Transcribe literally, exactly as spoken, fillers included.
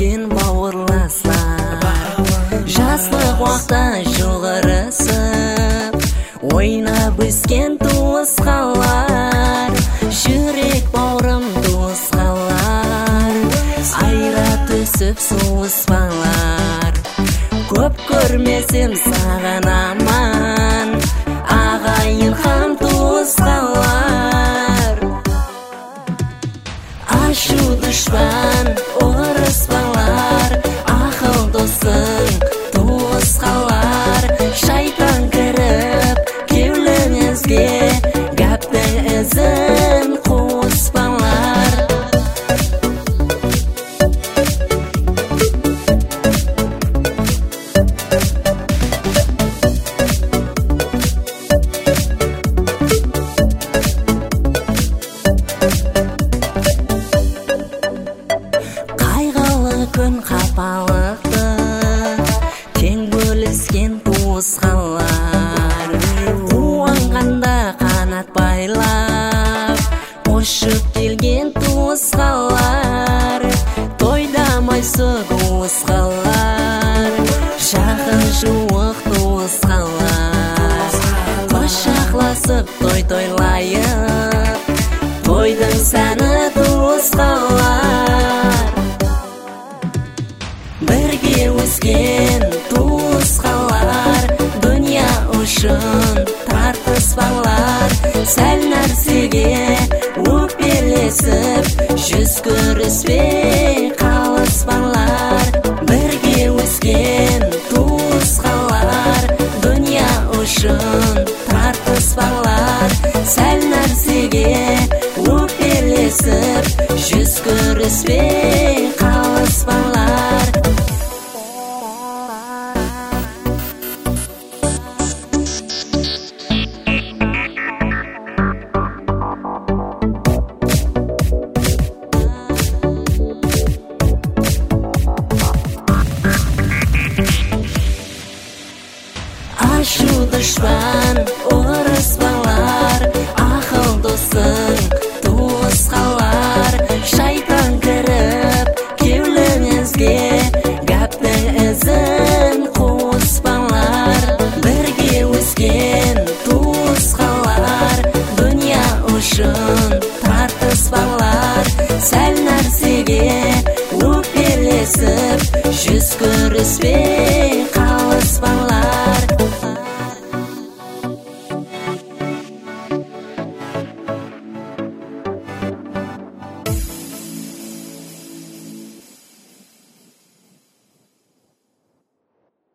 бен бауырластар, жастық уақта жоғарысып ойнап өскен туысқалар, жүрек бауырым туысқалар, айра түсіп суыспалар. Көп көрмесем саған аман, ағайын һәм туысқалар. Ашу дұшпан ұрыспалар, ақыл досың туысқалар. Шайтан кіріп кеуліңізге, гәптің ізін қуыспалар. Күн қапалықты тең бөліскен туысқалар, қуанғанда қанат байлап ұшып келген туысқалар. Тойда майсы туысқалар, жақын жуық туысқалар, құшақласып той тойлайық, тойдың сәні туысқалар. Бірге өскен туысқалар, дүния үшін тартыспалар. Сәл нәрсеге өкпелесіп, жүз көріспей қалыспалар. Бірге өскен туысқалар, дүния үшін тартыспалар. Сәл нәрсеге өкпелесіп, жүз көріспей қалыспалар. Ашу дұшпан ұрыспалар, ақыл досың туысқалар. Шайтан кіріп кеуліңізге, гәптің ізін қуыспалар. Бірге өскен туысқалар, дүния үшін тартыспалар. Сәл нәрсеге өкпелесіп, жүз көріспей